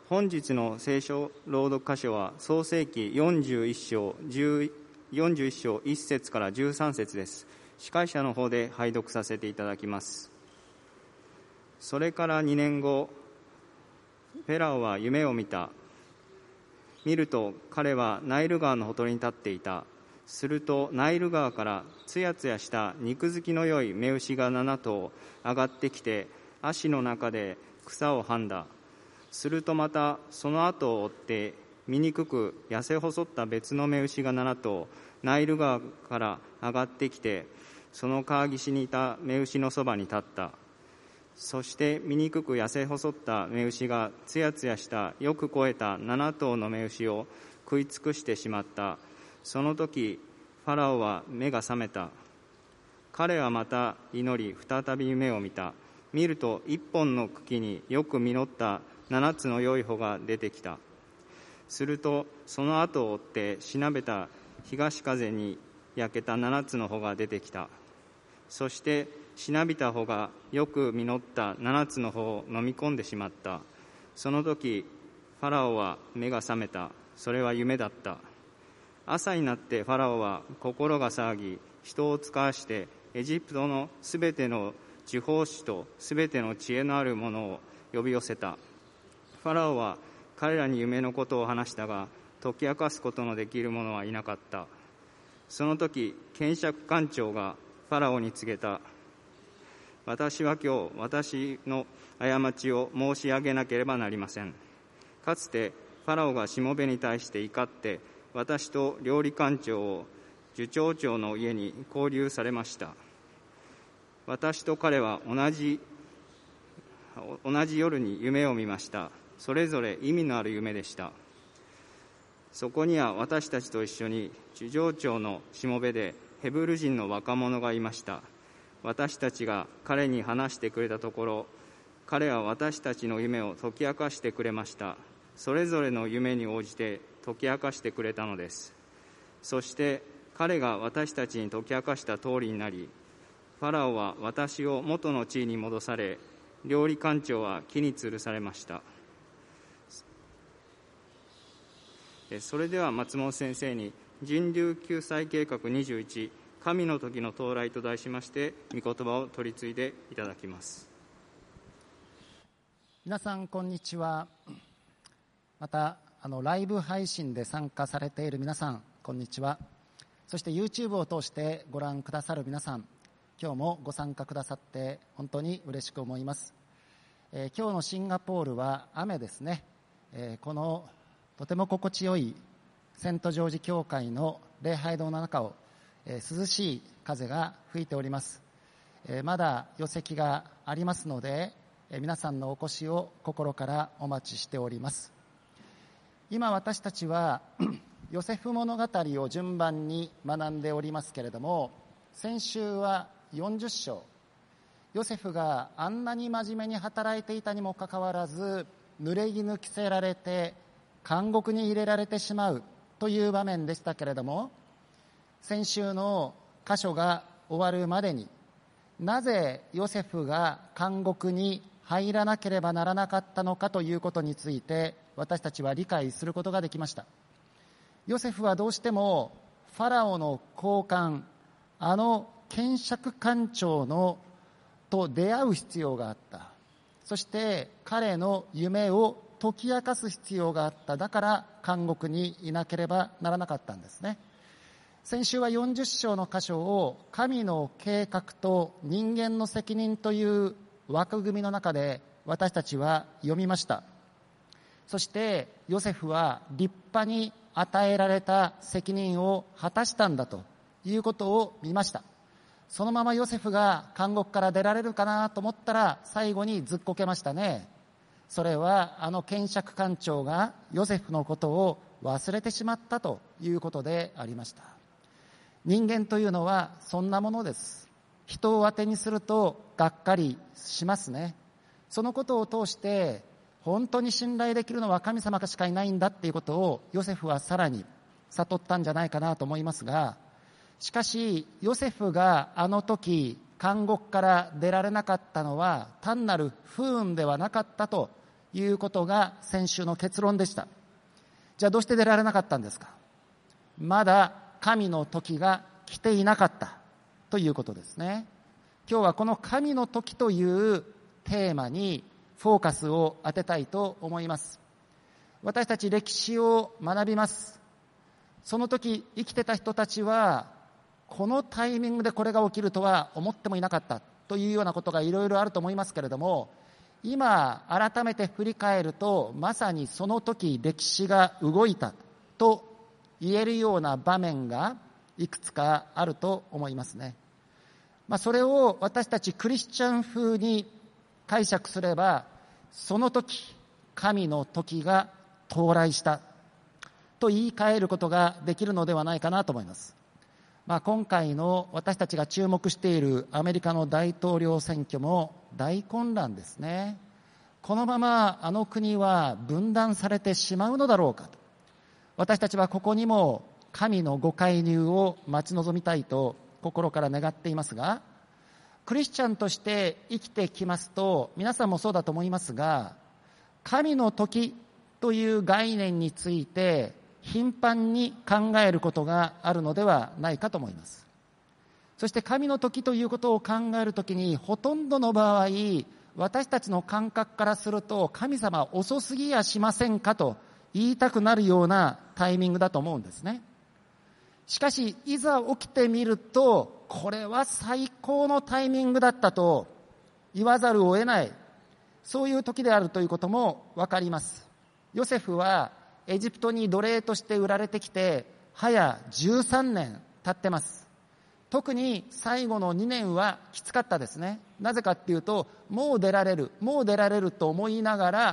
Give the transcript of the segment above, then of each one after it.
本日の聖書朗読箇所は創世記41章1節から13節です。司会者の方で拝読させていただきます。それから2年後、フェラオは夢を見た。見ると彼はナイル川のほとりに立っていた。するとナイル川からつやつやした肉づきの良い雌牛が7頭上がってきて、葦の中で草をはんだ。するとまたその後を追って醜く痩せ細った別の雌牛が7頭ナイル川から上がってきて、その川岸にいた雌牛のそばに立った。そして醜く痩せ細った雌牛がつやつやしたよく肥えた7頭の雌牛を食い尽くしてしまった。その時ファラオは目が覚めた。彼はまた祈り、再び夢を見た。見ると一本の茎によく実った7つの良い穂が出てきた。するとその後を追ってしなべた東風に焼けた7つの穂が出てきた。そしてしなびた穂がよく実った7つの穂を飲み込んでしまった。その時ファラオは目が覚めた。それは夢だった。朝になってファラオは心が騒ぎ、人を使わしてエジプトのすべての地方士とすべての知恵のある者を呼び寄せた。ファラオは彼らに夢のことを話したが、解き明かすことのできる者はいなかった。その時検釈官長がファラオに告げた。私は今日私の過ちを申し上げなければなりません。かつてファラオがしもべに対して怒って私と料理官長を首長長の家に拘留されました。私と彼は同じ夜に夢を見ました。それぞれ意味のある夢でした。そこには私たちと一緒に首長長のしもべでヘブル人の若者がいました。私たちが彼に話してくれたところ、彼は私たちの夢を解き明かしてくれました。それぞれの夢に応じて解き明かしてくれたのです。そして彼が私たちに解き明かした通りになり、ファラオは私を元の地位に戻され、料理官長は木に吊るされました。それでは松本先生に人流救済計画21、神の時の到来と題しまして御言葉を取り次いでいただきます。 皆さんこんにちは。またライブ配信で参加されている皆さんこんにちは。そして YouTube を通してご覧くださる皆さん、今日もご参加くださって本当に嬉しく思います。今日のシンガポールは雨ですね。このとても心地よいセントジョージ教会の礼拝堂の中を、涼しい風が吹いております。まだ余席がありますので、皆さんのお越しを心からお待ちしております。今私たちはヨセフ物語を順番に学んでおりますけれども、先週は40章、ヨセフがあんなに真面目に働いていたにもかかわらず、濡れ衣着せられて監獄に入れられてしまうという場面でしたけれども、先週の箇所が終わるまでに、なぜヨセフが監獄に入らなければならなかったのかということについて私たちは理解することができました。ヨセフはどうしてもファラオの高官、検釈官長と出会う必要があった。そして彼の夢を解き明かす必要があった。だから監獄にいなければならなかったんですね。先週は40章の箇所を神の計画と人間の責任という枠組みの中で私たちは読みました。そしてヨセフは立派に与えられた責任を果たしたんだということを見ました。そのままヨセフが監獄から出られるかなと思ったら最後にずっこけましたね。それは検釈官長がヨセフのことを忘れてしまったということでありました。人間というのはそんなものです。人を当てにするとがっかりしますね。そのことを通して本当に信頼できるのは神様しかいないんだっていうことをヨセフはさらに悟ったんじゃないかなと思いますが、しかしヨセフがあの時監獄から出られなかったのは単なる不運ではなかったということが先週の結論でした。じゃあどうして出られなかったんですか。まだ神の時が来ていなかったということですね。今日はこの神の時というテーマにフォーカスを当てたいと思います。私たち歴史を学びます。その時生きてた人たちはこのタイミングでこれが起きるとは思ってもいなかったというようなことがいろいろあると思いますけれども、今改めて振り返るとまさにその時歴史が動いたと言えるような場面がいくつかあると思いますね。それを私たちクリスチャン風に解釈すれば、その時神の時が到来したと言い換えることができるのではないかなと思います。今回の私たちが注目しているアメリカの大統領選挙も大混乱ですね。このままあの国は分断されてしまうのだろうかと、私たちはここにも神のご介入を待ち望みたいと心から願っていますが、クリスチャンとして生きてきますと、皆さんもそうだと思いますが、神の時という概念について頻繁に考えることがあるのではないかと思います。そして神の時ということを考えるときに、ほとんどの場合私たちの感覚からすると、神様遅すぎやしませんかと言いたくなるようなタイミングだと思うんですね。しかしいざ起きてみると、これは最高のタイミングだったと言わざるを得ない、そういう時であるということも分かります。ヨセフはエジプトに奴隷として売られてきて早13年経ってます。特に最後の2年はきつかったですね。なぜかっていうと、もう出られると思いながら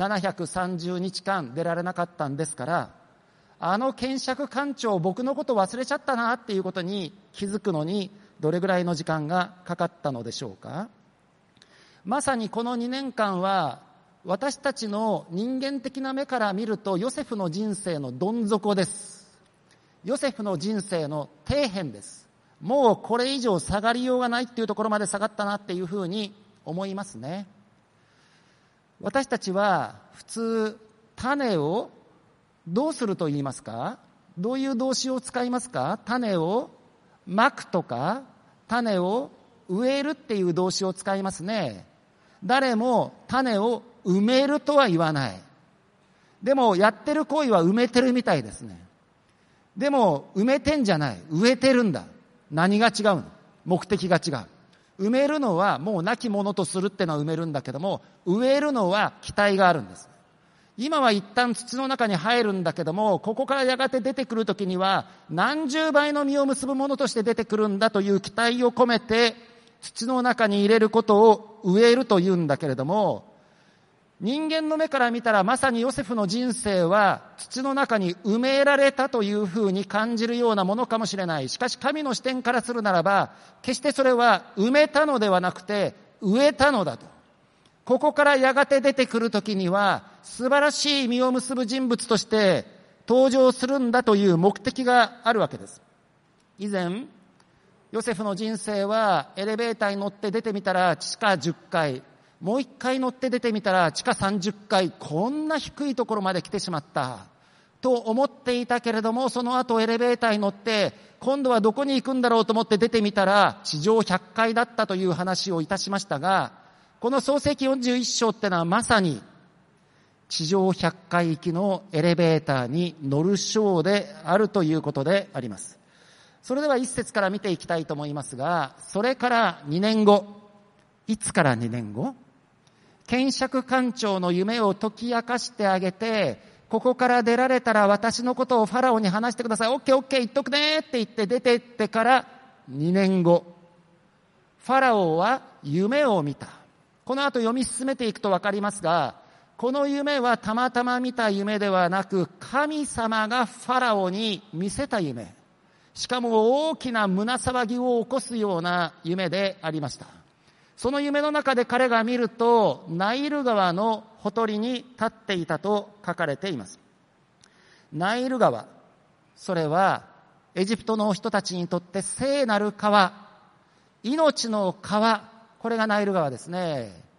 730日間出られなかったんですから、あの検釈官長僕のこと忘れちゃったなっていうことに気づくのにどれぐらいの時間がかかったのでしょうか。まさにこの2年間は私たちの人間的な目から見るとヨセフの人生のどん底です。ヨセフの人生の底辺です。もうこれ以上下がりようがないっていうところまで下がったなっていうふうに思いますね。私たちは普通種をどうすると言いますか？どういう動詞を使いますか？種をまくとか種を植えるっていう動詞を使いますね。誰も種を埋めるとは言わない。でもやってる行為は埋めてるみたいですね。でも埋めてんじゃない、植えてるんだ。何が違うの？目的が違う。埋めるのはもう亡きものとするってのは埋めるんだけども、植えるのは期待があるんです。今は一旦土の中に入るんだけども、ここからやがて出てくるときには何十倍の実を結ぶものとして出てくるんだという期待を込めて土の中に入れることを植えるというんだけれども、人間の目から見たらまさにヨセフの人生は土の中に埋められたというふうに感じるようなものかもしれない。しかし神の視点からするならば、決してそれは埋めたのではなくて植えたのだと。ここからやがて出てくるときには素晴らしい実を結ぶ人物として登場するんだという目的があるわけです。以前ヨセフの人生はエレベーターに乗って出てみたら地下10階、もう1回乗って出てみたら地下30階、こんな低いところまで来てしまったと思っていたけれども、その後エレベーターに乗って今度はどこに行くんだろうと思って出てみたら地上100階だったという話をいたしましたが、この創世記41章ってのはまさに地上100階行きのエレベーターに乗る章であるということであります。それでは一節から見ていきたいと思いますが、それから2年後、いつから2年後？検釈官長の夢を解き明かしてあげて、ここから出られたら私のことをファラオに話してください。オッケーオッケー言っとくねって言って出て行ってから2年後、ファラオは夢を見た。この後読み進めていくと分かりますが、この夢はたまたま見た夢ではなく、神様がファラオに見せた夢。しかも大きな胸騒ぎを起こすような夢でありました。その夢の中で彼が見ると、ナイル川のほとりに立っていたと書かれています。ナイル川、それはエジプトの人たちにとって聖なる川、命の川、これがナイル川ですね。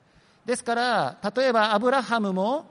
ですから例えばアブラハムも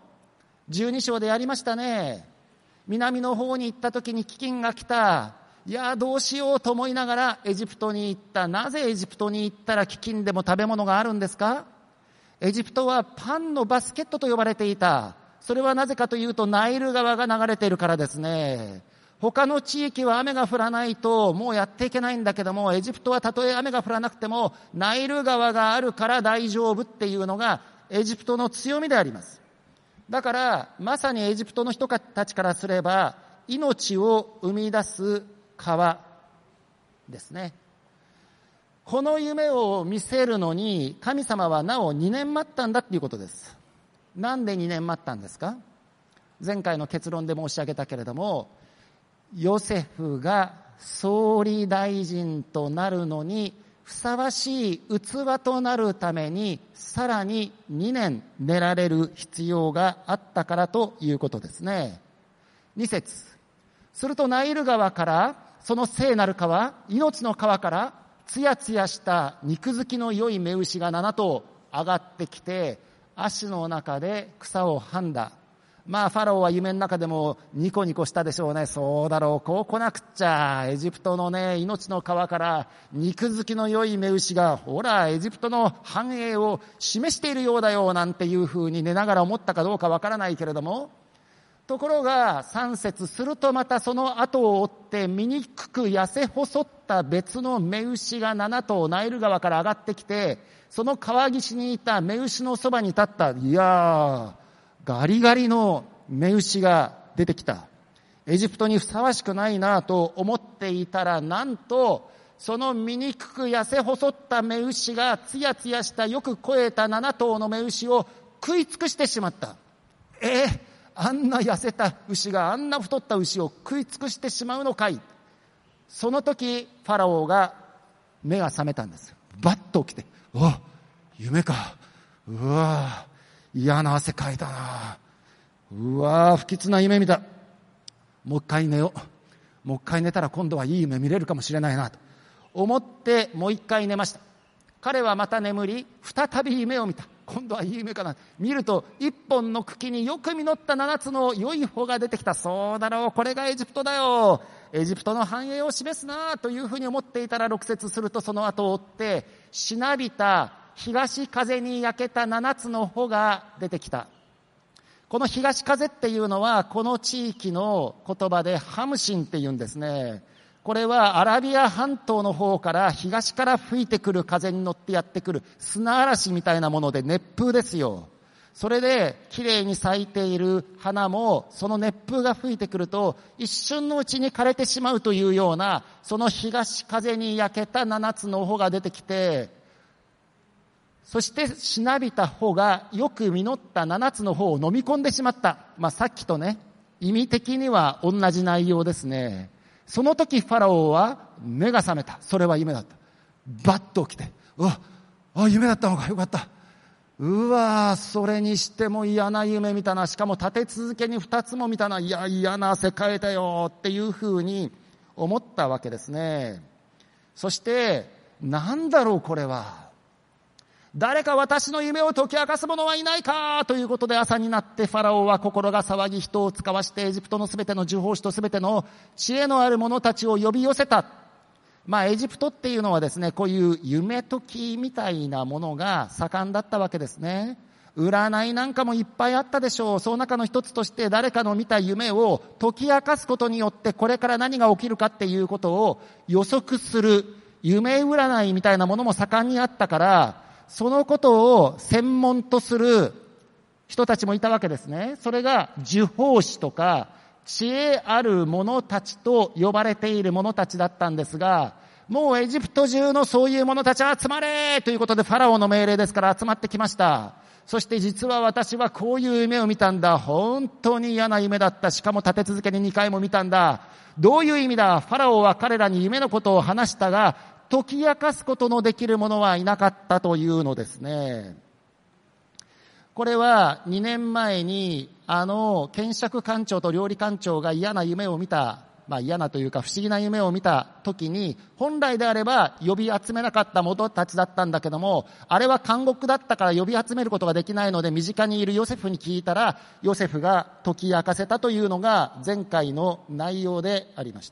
12章でやりましたね。南の方に行った時に飢饉が来た。いやどうしようと思いながらエジプトに行った。なぜエジプトに行ったら飢饉でも食べ物があるんですか？エジプトはパンのバスケットと呼ばれていた。それはなぜかというとナイル川が流れているからですね。他の地域は雨が降らないともうやっていけないんだけども、エジプトはたとえ雨が降らなくてもナイル川があるから大丈夫っていうのがエジプトの強みであります。だからまさにエジプトの人たちからすれば命を生み出す川ですね。この夢を見せるのに神様はなお2年待ったんだっていうことです。なんで2年待ったんですか？前回の結論で申し上げたけれども、ヨセフが総理大臣となるのにふさわしい器となるためにさらに2年練られる必要があったからということですね。2節。するとナイル川から、その聖なる川、命の川からつやつやした肉づきの良い雌牛が7頭上がってきて、葦の中で草をはんだ。ファラオは夢の中でもニコニコしたでしょうね。そうだろう、こう来なくっちゃ。エジプトのね、命の川から肉づきの良い雌牛が、ほら、エジプトの繁栄を示しているようだよ、なんていうふうに寝ながら思ったかどうかわからないけれども、ところが3節、するとまたその後を追って醜く痩せ細った別の雌牛が7頭ナイル川から上がってきて、その川岸にいた雌牛のそばに立った。いやー、ガリガリの雌牛が出てきた。エジプトにふさわしくないなと思っていたら、なんとその醜く痩せ細った雌牛がつやつやしたよく肥えた7頭の雌牛を食い尽くしてしまった。あんな痩せた牛があんな太った牛を食い尽くしてしまうのかい。その時ファラオが目が覚めたんです。バッと起きて、夢か。うわ嫌な汗かいたな。うわ不吉な夢見た。もう一回寝よう。もう一回寝たら今度はいい夢見れるかもしれないなと思ってもう一回寝ました。彼はまた眠り、再び夢を見た。今度はいい夢かな。見ると一本の茎によく実った7つの良い穂が出てきた。そうだろう、これがエジプトだよ。エジプトの繁栄を示すなというふうに思っていたら、6節するとその後を追ってしなびた東風に焼けた7つの穂が出てきた。この東風っていうのはこの地域の言葉でハムシンっていうんですね。これはアラビア半島の方から東から吹いてくる風に乗ってやってくる砂嵐みたいなもので熱風ですよ。それで綺麗に咲いている花もその熱風が吹いてくると一瞬のうちに枯れてしまうというような、その東風に焼けた7つの穂が出てきて、そしてしなびた穂がよく実った7つの穂を飲み込んでしまった。さっきとね、意味的には同じ内容ですね。その時ファラオは目が覚めた。それは夢だった。バッと起きて、夢だったのか、よかった。それにしても嫌な夢見たな。しかも立て続けに2つも見たな。嫌な汗かいたよっていうふうに思ったわけですね。そしてなんだろうこれは、誰か私の夢を解き明かす者はいないかということで、朝になってファラオは心が騒ぎ、人を使わしてエジプトのすべての呪法師とすべての知恵のある者たちを呼び寄せた。エジプトっていうのはですね、こういう夢解きみたいなものが盛んだったわけですね。占いなんかもいっぱいあったでしょう。その中の一つとして誰かの見た夢を解き明かすことによってこれから何が起きるかっていうことを予測する夢占いみたいなものも盛んにあったから、そのことを専門とする人たちもいたわけですね。それが呪法師とか知恵ある者たちと呼ばれている者たちだったんですが、もうエジプト中のそういう者たちは集まれということでファラオの命令ですから集まってきました。そして実は私はこういう夢を見たんだ。本当に嫌な夢だった。しかも立て続けに2回も見たんだ。どういう意味だ。ファラオは彼らに夢のことを話したが、解き明かすことのできる者はいなかったというのですね。これは2年前に検釈官長と料理官長が嫌な夢を見た嫌なというか不思議な夢を見た時に、本来であれば呼び集めなかった者たちだったんだけども、あれは監獄だったから呼び集めることができないので、身近にいるヨセフに聞いたら、ヨセフが解き明かせたというのが前回の内容でありました。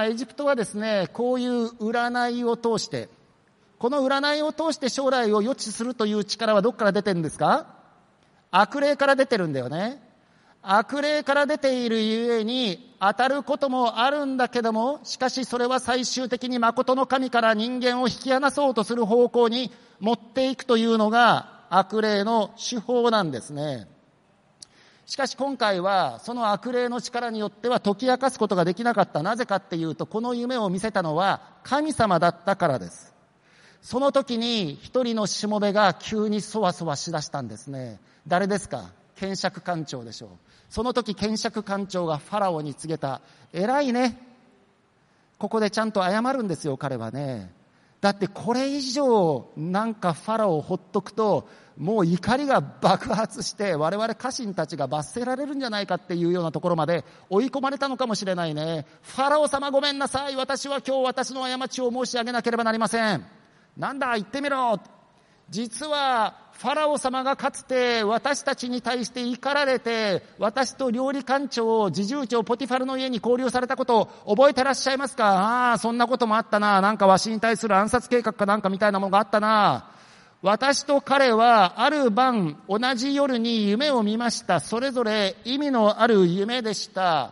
エジプトはですね、こういう占いを通して、この占いを通して将来を予知するという力はどこから出てるんですか？悪霊から出てるんだよね。悪霊から出ているゆえに当たることもあるんだけども、しかしそれは最終的に誠の神から人間を引き離そうとする方向に持っていくというのが悪霊の手法なんですね。しかし今回はその悪霊の力によっては解き明かすことができなかった。なぜかっていうと、この夢を見せたのは神様だったからです。その時に一人のしもべが急にそわそわしだしたんですね。誰ですか？検釈官長でしょう。その時検釈官長がファラオに告げた。偉いね。ここでちゃんと謝るんですよ、彼はね。だってこれ以上なんかファラオをほっとくと、もう怒りが爆発して我々家臣たちが罰せられるんじゃないかっていうようなところまで追い込まれたのかもしれないね。ファラオ様ごめんなさい。私は今日私の過ちを申し上げなければなりません。なんだ言ってみろ。実はファラオ様がかつて私たちに対して怒られて、私と料理官長、侍従長ポティファルの家に拘留されたことを覚えてらっしゃいますか？ああ、そんなこともあったな。なんかわしに対する暗殺計画かなんかみたいなものがあったな。私と彼はある晩同じ夜に夢を見ました。それぞれ意味のある夢でした。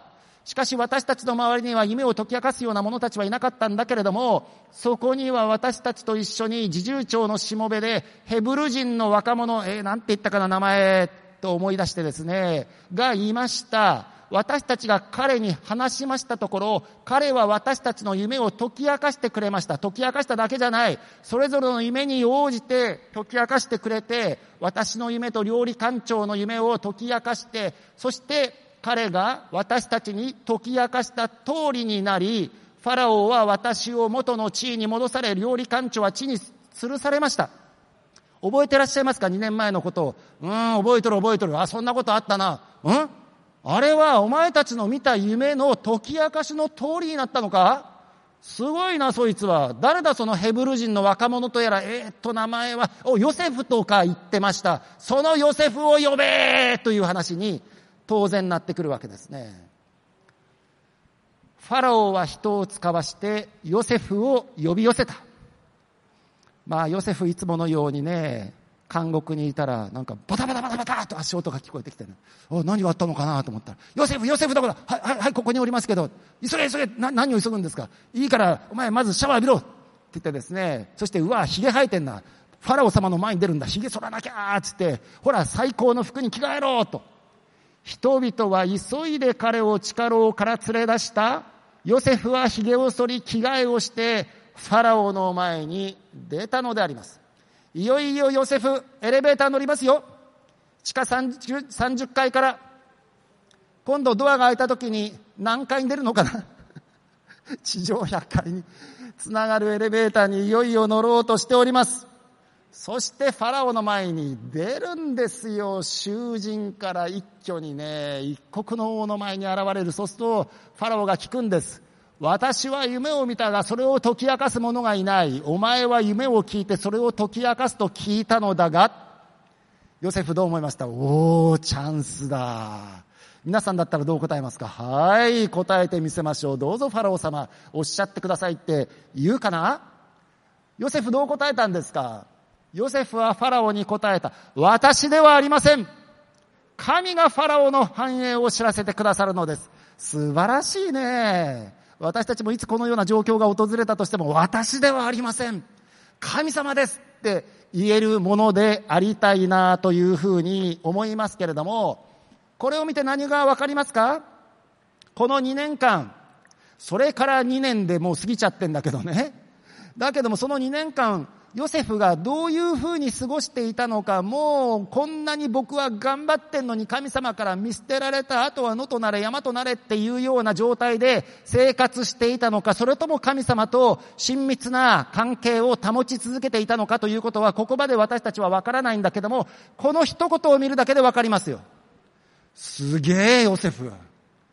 しかし私たちの周りには夢を解き明かすような者たちはいなかったんだけれども、そこには私たちと一緒に侍従長のしもべでヘブル人の若者、なんて言ったかな名前と思い出してですね、がいました。私たちが彼に話しましたところ、彼は私たちの夢を解き明かしてくれました。解き明かしただけじゃない。それぞれの夢に応じて解き明かしてくれて、私の夢と料理官長の夢を解き明かして、そして彼が私たちに解き明かした通りになり、ファラオは私を元の地位に戻され、料理官長は地に吊るされました。覚えてらっしゃいますか？2年前のことを。覚えとる。あ、そんなことあったな。あれはお前たちの見た夢の解き明かしの通りになったのか？すごいな、そいつは。誰だそのヘブル人の若者とやら。名前はヨセフとか言ってました。そのヨセフを呼べという話に当然なってくるわけですね。ファラオは人を使わしてヨセフを呼び寄せた。ヨセフいつものようにね、監獄にいたらなんかバタバタバタバタと足音が聞こえてきてね、何があったのかなと思ったら、ヨセフどこだ？はいここにおりますけど、急げ何を急ぐんですか？いいからお前まずシャワー浴びろって言ってですね、そしてヒゲ生えてんな、ファラオ様の前に出るんだ、ヒゲ剃らなきゃっつって、ほら最高の服に着替えろと。人々は急いで彼を地下牢から連れ出した。ヨセフはひげを剃り着替えをしてファラオの前に出たのであります。いよいよヨセフエレベーター乗りますよ。地下30階から今度ドアが開いた時に何階に出るのかな地上100階につながるエレベーターにいよいよ乗ろうとしております。そしてファラオの前に出るんですよ。囚人から一挙にね、一国の王の前に現れる。そうするとファラオが聞くんです。私は夢を見たがそれを解き明かす者がいない。お前は夢を聞いてそれを解き明かすと聞いたのだが。ヨセフどう思いました？チャンスだ。皆さんだったらどう答えますか？はい、答えてみせましょう。どうぞファラオ様おっしゃってくださいって言うかな？ヨセフどう答えたんですか？ヨセフはファラオに答えた。私ではありません。神がファラオの繁栄を知らせてくださるのです。素晴らしいね。私たちもいつこのような状況が訪れたとしても、私ではありません。神様ですって言えるものでありたいなというふうに思いますけれども、これを見て何がわかりますか？この2年間、それから2年でもう過ぎちゃってんだけどね。だけどもその2年間、ヨセフがどういうふうに過ごしていたのか、もうこんなに僕は頑張ってんのに神様から見捨てられた、あとは野となれ山となれっていうような状態で生活していたのか、それとも神様と親密な関係を保ち続けていたのかということは、ここまで私たちはわからないんだけども、この一言を見るだけでわかりますよ。すげえヨセフ。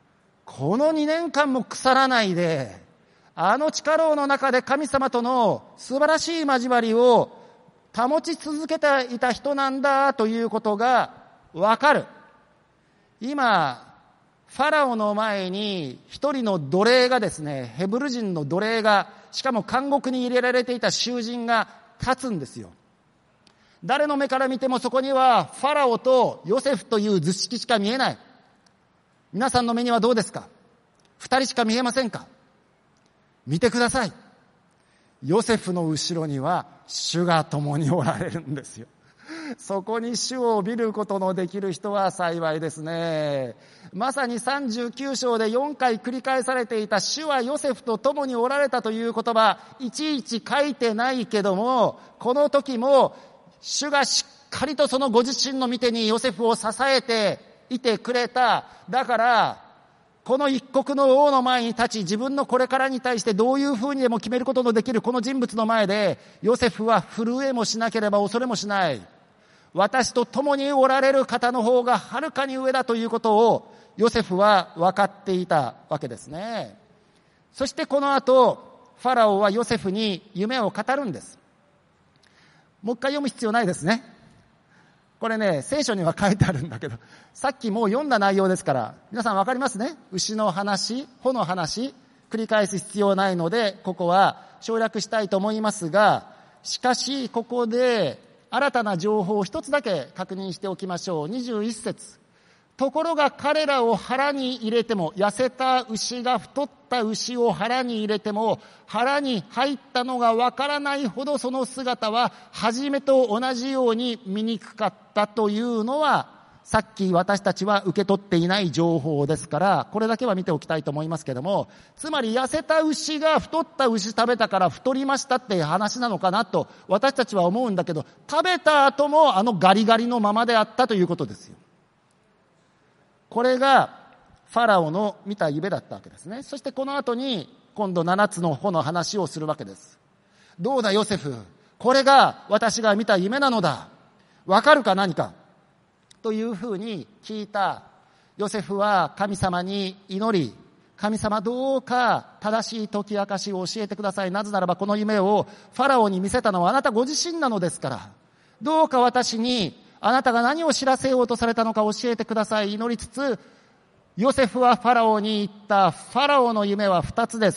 この2年間も腐らないで、あの地下牢の中で神様との素晴らしい交わりを保ち続けていた人なんだということがわかる。今、ファラオの前に一人の奴隷がですね、ヘブル人の奴隷が、しかも監獄に入れられていた囚人が立つんですよ。誰の目から見てもそこにはファラオとヨセフという図式しか見えない。皆さんの目にはどうですか？二人しか見えませんか？見てください。ヨセフの後ろには主が共におられるんですよ。そこに主を見ることのできる人は幸いですね。まさに39章で4回繰り返されていた主はヨセフと共におられたという言葉、いちいち書いてないけども、この時も主がしっかりとそのご自身の御手にヨセフを支えていてくれた。だからこの一国の王の前に立ち、自分のこれからに対してどういうふうにでも決めることのできるこの人物の前で、ヨセフは震えもしなければ恐れもしない。私と共におられる方の方がはるかに上だということをヨセフは分かっていたわけですね。そしてこの後、ファラオはヨセフに夢を語るんです。もう一回読む必要ないですね。これね、聖書には書いてあるんだけど、さっきもう読んだ内容ですから、皆さんわかりますね。牛の話、穂の話、繰り返す必要ないので、ここは省略したいと思いますが、しかしここで新たな情報を一つだけ確認しておきましょう。21節。ところが彼らを腹に入れても、痩せた牛が太った牛を腹に入れても、腹に入ったのがわからないほどその姿は初めと同じように醜かったというのは、さっき私たちは受け取っていない情報ですから、これだけは見ておきたいと思いますけども、つまり痩せた牛が太った牛食べたから太りましたっていう話なのかなと私たちは思うんだけど、食べた後もあのガリガリのままであったということですよ。これがファラオの見た夢だったわけですね。そしてこの後に今度7つの穂の話をするわけです。どうだヨセフ、これが私が見た夢なのだ。わかるか何かというふうに聞いたヨセフは神様に祈り、神様どうか正しい解き明かしを教えてください。なぜならばこの夢をファラオに見せたのはあなたご自身なのですから、どうか私にあなたが何を知らせようとされたのか教えてください。祈りつつ、ヨセフはファラオに言った。ファラオの夢は2つです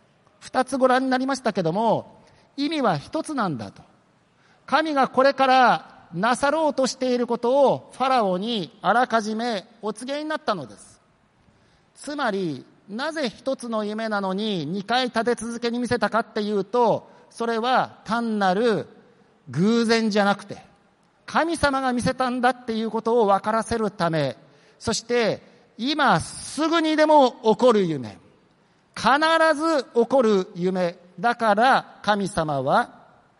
。2つご覧になりましたけども、意味は1つなんだと。神がこれからなさろうとしていることをファラオにあらかじめお告げになったのです。つまり、なぜ1つの夢なのに2回立て続けに見せたかっていうと、それは単なる偶然じゃなくて、神様が見せたんだっていうことを分からせるため、そして今すぐにでも起こる夢、必ず起こる夢だから神様は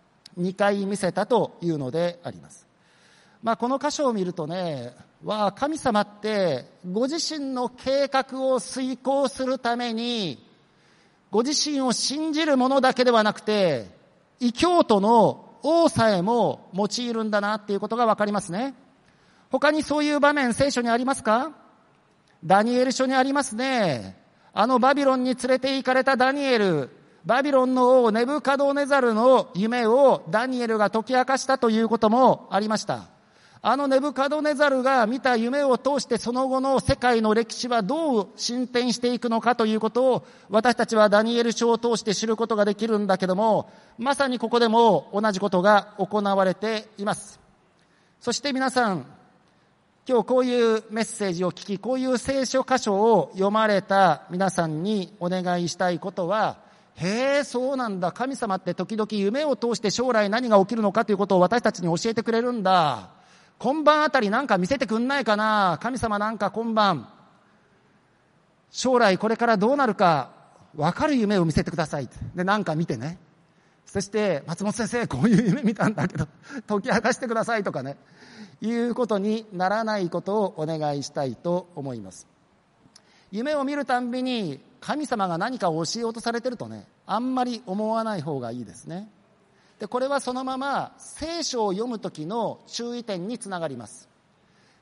2回見せたというのであります。この箇所を見るとね、神様ってご自身の計画を遂行するためにご自身を信じるものだけではなくて異教徒の王さえも用いるんだなっていうことがわかりますね。他にそういう場面聖書にありますか？ダニエル書にありますね。バビロンに連れて行かれたダニエル、バビロンの王ネブカドネザルの夢をダニエルが解き明かしたということもありました。ネブカドネザルが見た夢を通してその後の世界の歴史はどう進展していくのかということを私たちはダニエル書を通して知ることができるんだけども、まさにここでも同じことが行われています。そして皆さん、今日こういうメッセージを聞き、こういう聖書箇所を読まれた皆さんにお願いしたいことは、へえ、そうなんだ。神様って時々夢を通して将来何が起きるのかということを私たちに教えてくれるんだ。今晩あたりなんか見せてくんないかな。神様なんか今晩、将来これからどうなるか分かる夢を見せてください。で、なんか見てね。そして、松本先生、こういう夢見たんだけど、解き明かしてくださいとかね。いうことにならないことをお願いしたいと思います。夢を見るたんびに神様が何かを教えようとされてるとね、あんまり思わない方がいいですね。で、これはそのまま聖書を読む時の注意点につながります。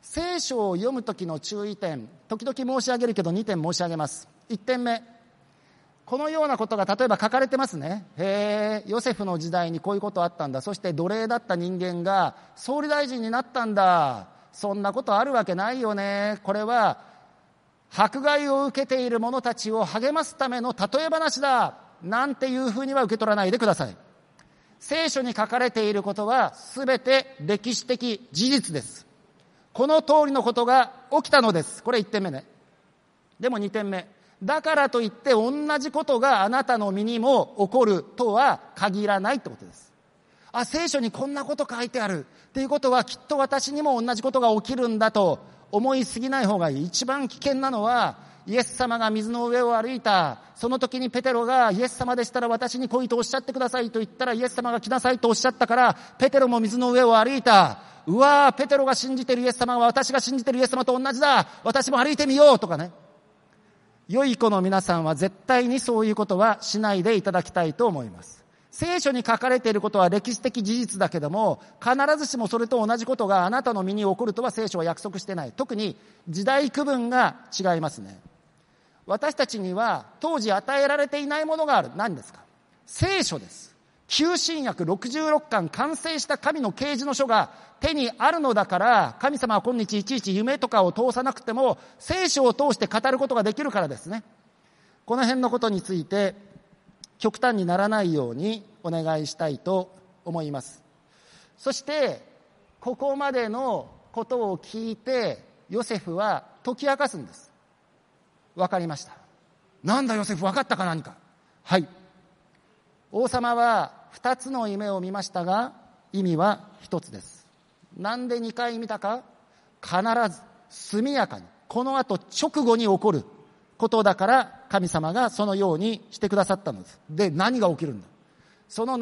聖書を読むときの注意点、時々申し上げるけど2点申し上げます。1点目、このようなことが例えば書かれてますね。ヨセフの時代にこういうことあったんだ。そして奴隷だった人間が総理大臣になったんだ。そんなことあるわけないよね。これは迫害を受けている者たちを励ますための例え話だ。なんていうふうには受け取らないでください。聖書に書かれていることはすべて歴史的事実です。この通りのことが起きたのです。これ1点目ね。でも2点目。だからといって同じことがあなたの身にも起こるとは限らないってことです。聖書にこんなこと書いてあるっていうことはきっと私にも同じことが起きるんだと思いすぎない方がいい。一番危険なのはイエス様が水の上を歩いた。その時にペテロがイエス様でしたら私に来いとおっしゃってくださいと言ったらイエス様が来なさいとおっしゃったからペテロも水の上を歩いた。うわー、ペテロが信じているイエス様は私が信じているイエス様と同じだ。私も歩いてみようとかね。良い子の皆さんは絶対にそういうことはしないでいただきたいと思います。聖書に書かれていることは歴史的事実だけども、必ずしもそれと同じことがあなたの身に起こるとは聖書は約束してない。特に時代区分が違いますね。私たちには当時与えられていないものがある。何ですか？聖書です。旧新約66巻完成した神の啓示の書が手にあるのだから、神様は今日いちいち夢とかを通さなくても聖書を通して語ることができるからですね。この辺のことについて極端にならないようにお願いしたいと思います。そしてここまでのことを聞いてヨセフは解き明かすんです。わかりました。なんだヨセフ、わかったか何か。はい。王様は2つの夢を見ましたが意味は1つです。なんで2回見たか？必ず速やかにこの後直後に起こることだから神様がそのようにしてくださったのです。で、何が起きるんだ？その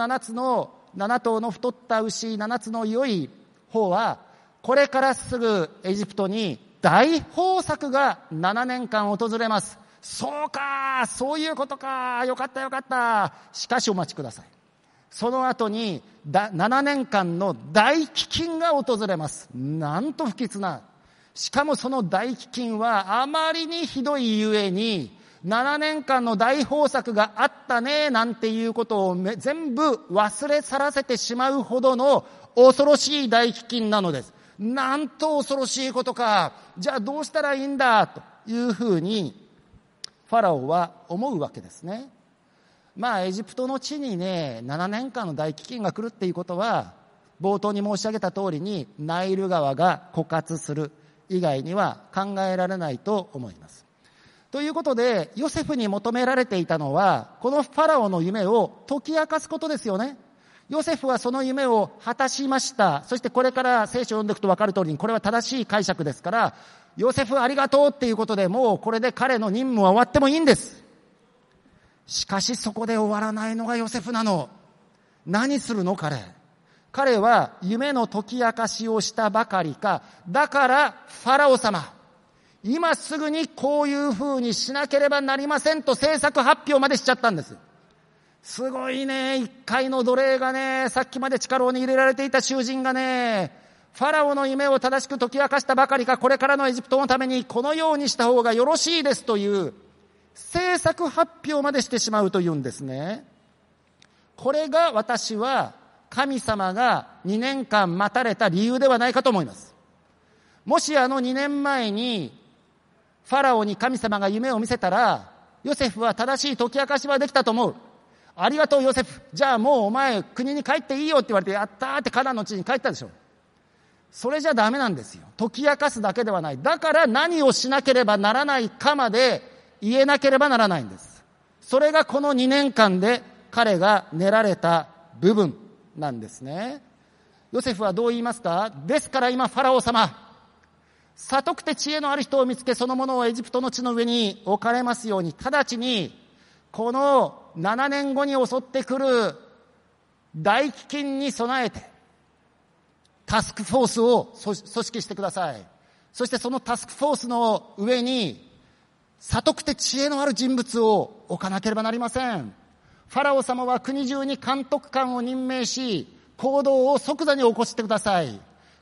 7頭の太った牛、7つの良い方はこれからすぐエジプトに大豊作が7年間訪れます。そうか、そういうことか、よかったよかった。しかしお待ちください。その後に7年間の大飢饉が訪れます。なんと不吉な。しかもその大飢饉はあまりにひどいゆえに7年間の大豊作があったねなんていうことを全部忘れ去らせてしまうほどの恐ろしい大飢饉なのです。なんと恐ろしいことか。じゃあどうしたらいいんだというふうにファラオは思うわけですね。エジプトの地にね、7年間の大飢饉が来るっていうことは冒頭に申し上げた通りにナイル川が枯渇する以外には考えられないと思います。ということでヨセフに求められていたのはこのファラオの夢を解き明かすことですよね。ヨセフはその夢を果たしました。そしてこれから聖書を読んでいくと分かる通りにこれは正しい解釈ですからヨセフありがとうっていうことでもうこれで彼の任務は終わってもいいんです。しかしそこで終わらないのがヨセフなの。何するの彼は夢の解き明かしをしたばかりか。だからファラオ様今すぐにこういうふうにしなければなりませんと政策発表までしちゃったんです。すごいね。一回の奴隷がね、さっきまで地下牢に入れられていた囚人がね、ファラオの夢を正しく解き明かしたばかりか、これからのエジプトのためにこのようにした方がよろしいですという政策発表までしてしまうというんですね。これが私は神様が2年間待たれた理由ではないかと思います。もし2年前にファラオに神様が夢を見せたらヨセフは正しい解き明かしはできたと思う。ありがとうヨセフ、じゃあもうお前国に帰っていいよって言われてやったーってカナンの地に帰ったでしょ。それじゃダメなんですよ。解き明かすだけではない。だから何をしなければならないかまで言えなければならないんです。それがこの2年間で彼が練られた部分なんですね。ヨセフはどう言いますか？ですから今ファラオ様、悟くて知恵のある人を見つけそのものをエジプトの地の上に置かれますように、直ちにこの7年後に襲ってくる大飢饉に備えてタスクフォースを組織してください。そしてそのタスクフォースの上に悟くて知恵のある人物を置かなければなりません。ファラオ様は国中に監督官を任命し行動を即座に起こしてください。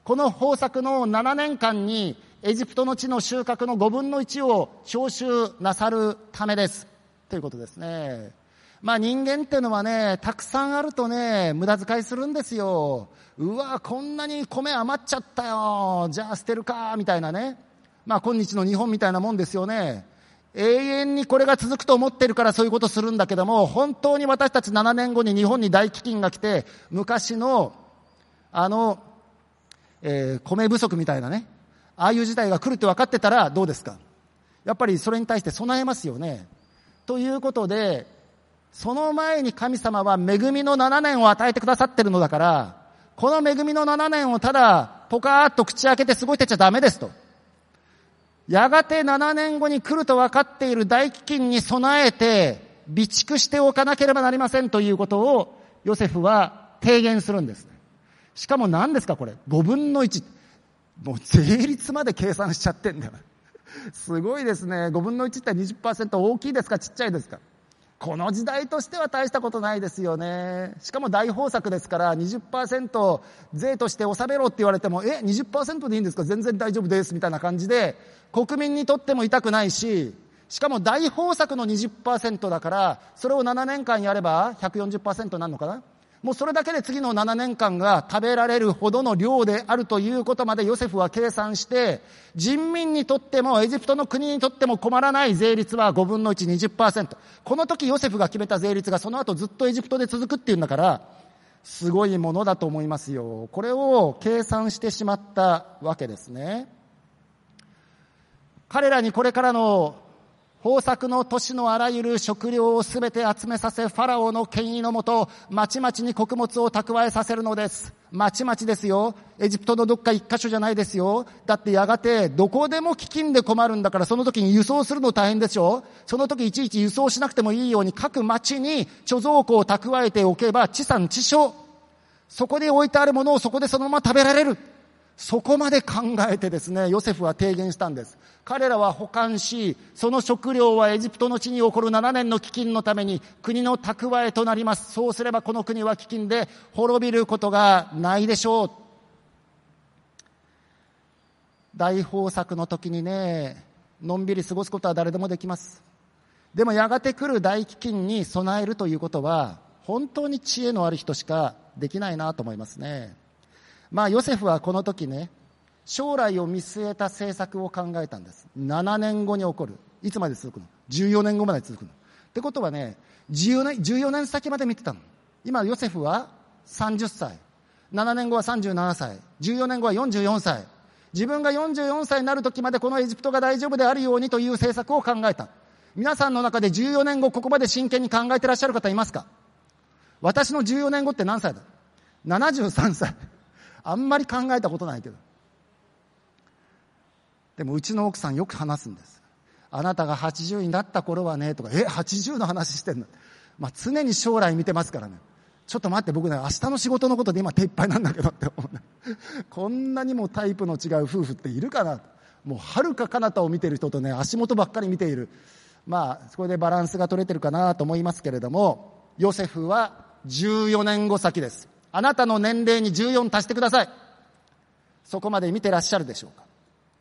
この豊作の7年間にエジプトの地の収穫の5分の1を徴収なさるためですということですね。人間っていうのはね、たくさんあるとね、無駄遣いするんですよ。うわ、こんなに米余っちゃったよ、じゃあ捨てるかみたいなね。今日の日本みたいなもんですよね。永遠にこれが続くと思ってるからそういうことするんだけども、本当に私たち7年後に日本に大飢饉が来て、昔の米不足みたいなね、ああいう時代が来るって分かってたらどうですか。やっぱりそれに対して備えますよね。ということで、その前に神様は恵みの7年を与えてくださってるのだから、この恵みの7年をただポカーっと口開けて過ごしてちゃダメですと。やがて7年後に来ると分かっている大飢饉に備えて備蓄しておかなければなりませんということをヨセフは提言するんです。しかも何ですかこれ、5分の1。もう税率まで計算しちゃってんだよ。すごいですね。5分の1って 20% 大きいですかちっちゃいですか。この時代としては大したことないですよね。しかも大豊作ですから 20% 税として納めろって言われても 20% でいいんですか、全然大丈夫ですみたいな感じで、国民にとっても痛くないし、しかも大豊作の 20% だから、それを7年間やれば 140% になるのかな。もうそれだけで次の7年間が食べられるほどの量であるということまでヨセフは計算して、人民にとってもエジプトの国にとっても困らない税率は5分の1、20%。この時ヨセフが決めた税率がその後ずっとエジプトで続くっていうんだから、すごいものだと思いますよ。これを計算してしまったわけですね。彼らにこれからの豊作の年のあらゆる食料をすべて集めさせ、ファラオの権威のもと、まちまちに穀物を蓄えさせるのです。まちまちですよ。エジプトのどっか一箇所じゃないですよ。だってやがてどこでも飢饉で困るんだから、その時に輸送するの大変でしょ。その時いちいち輸送しなくてもいいように各町に貯蔵庫を蓄えておけば地産地消。そこで置いてあるものをそこでそのまま食べられる。そこまで考えてですね、ヨセフは提言したんです。彼らは保管し、その食料はエジプトの地に起こる7年の飢饉のために国の蓄えとなります。そうすればこの国は飢饉で滅びることがないでしょう。大豊作の時にね、のんびり過ごすことは誰でもできます。でもやがて来る大飢饉に備えるということは、本当に知恵のある人しかできないなと思いますね。ヨセフはこの時ね、将来を見据えた政策を考えたんです。7年後に起こる。いつまで続くの ?14 年後まで続くの。ってことはね、14年先まで見てたの。今ヨセフは30歳。7年後は37歳。14年後は44歳。自分が44歳になる時までこのエジプトが大丈夫であるようにという政策を考えた。皆さんの中で14年後ここまで真剣に考えてらっしゃる方いますか？私の14年後って何歳だ？ 73 歳。あんまり考えたことないけど。でもうちの奥さんよく話すんです。あなたが80になった頃はねとか、80の話してんの。常に将来見てますからね。ちょっと待って、僕ね、明日の仕事のことで今手いっぱいなんだけどって思うね。こんなにもタイプの違う夫婦っているかな。もう遥か彼方を見ている人とね、足元ばっかり見ている。そこでバランスが取れてるかなと思いますけれども、ヨセフは14年後先です。あなたの年齢に14足してください。そこまで見てらっしゃるでしょうか。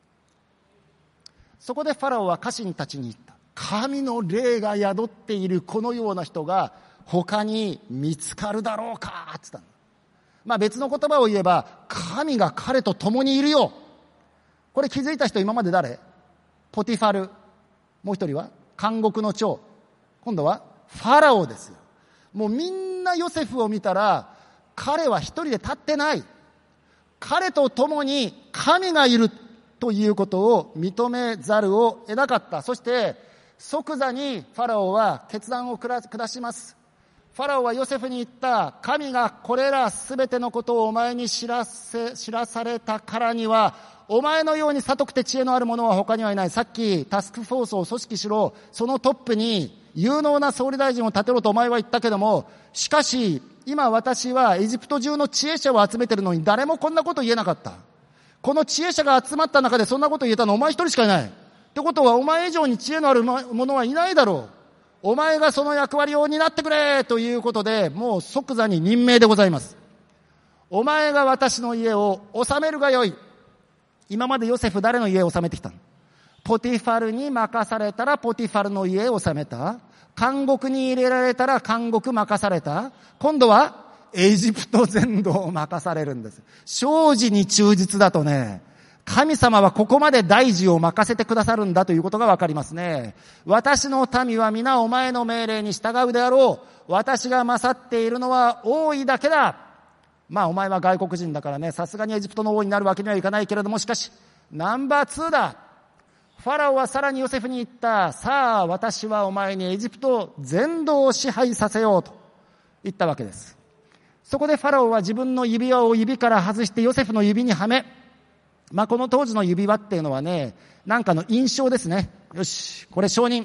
そこでファラオは家臣たちに言った。神の霊が宿っているこのような人が他に見つかるだろうかって言ったの。別の言葉を言えば、神が彼と共にいるよ。これ気づいた人今まで誰？ポティファル。もう一人は監獄の長。今度はファラオですよ。もうみんなヨセフを見たら、彼は一人で立ってない。彼と共に神がいるということを認めざるを得なかった。そして即座にファラオは決断を下します。ファラオはヨセフに言った。神がこれらすべてのことをお前に知らされたからには、お前のように聡くて知恵のある者は他にはいない。さっきタスクフォースを組織しろ、そのトップに有能な総理大臣を立てろとお前は言ったけども、しかし今私はエジプト中の知恵者を集めてるのに誰もこんなこと言えなかった。この知恵者が集まった中でそんなこと言えたのお前一人しかいない。ってことはお前以上に知恵のある者はいないだろう。お前がその役割を担ってくれということで、もう即座に任命でございます。 お前が私の家を治めるがよい。今までヨセフ誰の家を治めてきたの？ポティファルに任されたらポティファルの家を治めた。監獄に入れられたら監獄任された。今度はエジプト全土を任されるんです。生死に忠実だとね、神様はここまで大事を任せてくださるんだということがわかりますね。私の民は皆お前の命令に従うであろう。私が勝っているのは王位だけだ。まあお前は外国人だからね、さすがにエジプトの王になるわけにはいかないけれども、しかしナンバー2だ。ファラオはさらにヨセフに言った。さあ私はお前にエジプト全土を支配させようと言ったわけです。そこでファラオは自分の指輪を指から外してヨセフの指にはめ、この当時の指輪っていうのはね、なんかの印象ですね。よし、これ承認